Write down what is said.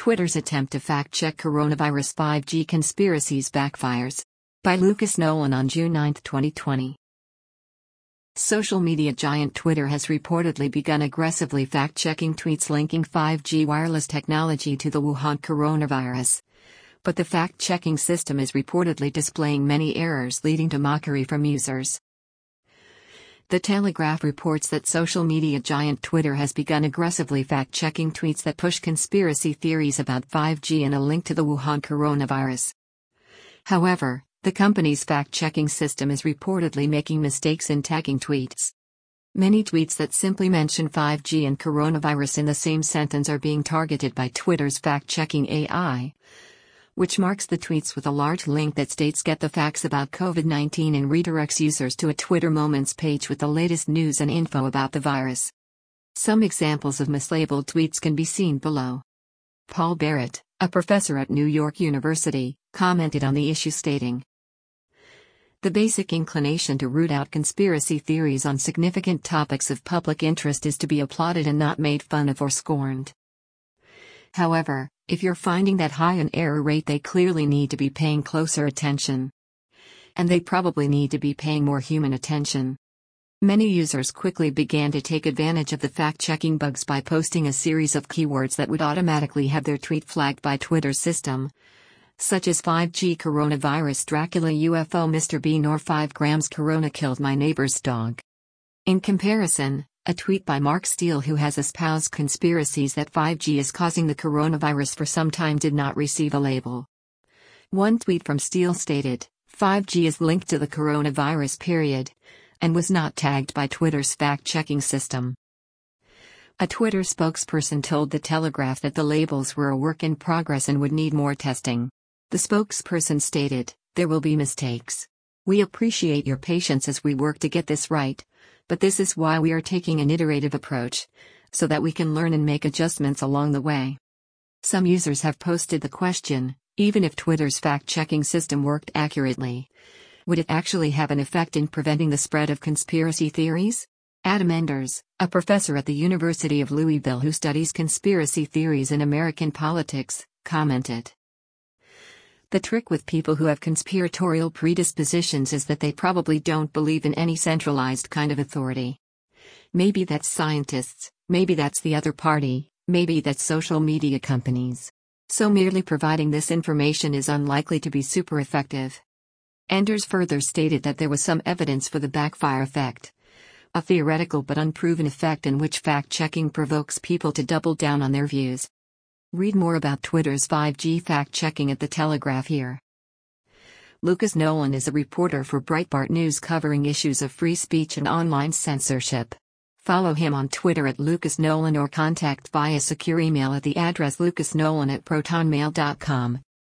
Twitter's attempt to fact-check coronavirus 5G conspiracies backfires. By Lucas Nolan on June 9, 2020. Social media giant Twitter has reportedly begun aggressively fact-checking tweets linking 5G wireless technology to the Wuhan coronavirus. But the fact-checking system is reportedly displaying many errors, leading to mockery from users. The Telegraph reports that social media giant Twitter has begun aggressively fact-checking tweets that push conspiracy theories about 5G and a link to the Wuhan coronavirus. However, the company's fact-checking system is reportedly making mistakes in tagging tweets. Many tweets that simply mention 5G and coronavirus in the same sentence are being targeted by Twitter's fact-checking AI, which marks the tweets with a large link that states "Get the facts about COVID-19" and redirects users to a Twitter Moments page with the latest news and info about the virus. Some examples of mislabeled tweets can be seen below. Paul Barrett, a professor at New York University, commented on the issue stating, "The basic inclination to root out conspiracy theories on significant topics of public interest is to be applauded and not made fun of or scorned. However, if you're finding that high an error rate, they clearly need to be paying closer attention. And they probably need to be paying more human attention." Many users quickly began to take advantage of the fact-checking bugs by posting a series of keywords that would automatically have their tweet flagged by Twitter's system, such as 5G coronavirus, Dracula UFO, Mr. Bean, or 5 grams corona killed my neighbor's dog. In comparison, a tweet by Mark Steele, who has espoused conspiracies that 5G is causing the coronavirus for some time, did not receive a label. One tweet from Steele stated, "5G is linked to the coronavirus period," and was not tagged by Twitter's fact-checking system. A Twitter spokesperson told The Telegraph that the labels were a work in progress and would need more testing. The spokesperson stated, "There will be mistakes. We appreciate your patience as we work to get this right, but this is why we are taking an iterative approach, so that we can learn and make adjustments along the way." Some users have posted the question, even if Twitter's fact-checking system worked accurately, would it actually have an effect in preventing the spread of conspiracy theories? Adam Enders, a professor at the University of Louisville who studies conspiracy theories in American politics, commented, "The trick with people who have conspiratorial predispositions is that they probably don't believe in any centralized kind of authority. Maybe that's scientists, maybe that's the other party, maybe that's social media companies. So merely providing this information is unlikely to be super effective." Enders further stated that there was some evidence for the backfire effect, a theoretical but unproven effect in which fact-checking provokes people to double down on their views. Read more about Twitter's 5G fact-checking at The Telegraph here. Lucas Nolan is a reporter for Breitbart News covering issues of free speech and online censorship. Follow him on Twitter at Lucas Nolan or contact via secure email at the address lucasnolan@protonmail.com.